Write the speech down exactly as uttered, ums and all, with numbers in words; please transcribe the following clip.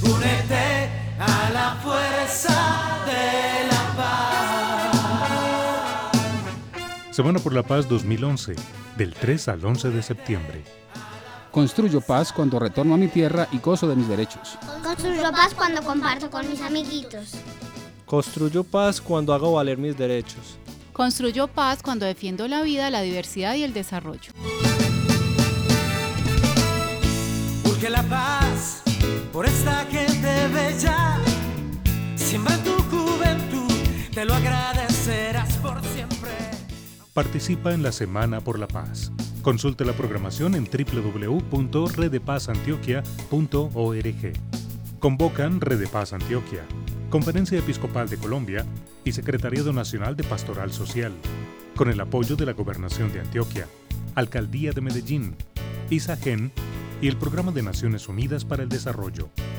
únete a la fuerza de la paz. Semana por la Paz dos mil once, del tres al once de septiembre. Construyo paz cuando retorno a mi tierra y gozo de mis derechos. Construyo paz cuando comparto con mis amiguitos. Construyo paz cuando hago valer mis derechos. Construyo paz cuando defiendo la vida, la diversidad y el desarrollo. Urge la paz por esta gente bella. Siembra tu juventud, te lo agradecerás por siempre. Participa en la Semana por la Paz. Consulte la programación en doble u doble u doble u punto red de paz antioquia punto org. Convocan Red de Paz Antioquia, Conferencia Episcopal de Colombia y Secretariado Nacional de Pastoral Social, con el apoyo de la Gobernación de Antioquia, Alcaldía de Medellín, ISAGEN y el Programa de Naciones Unidas para el Desarrollo.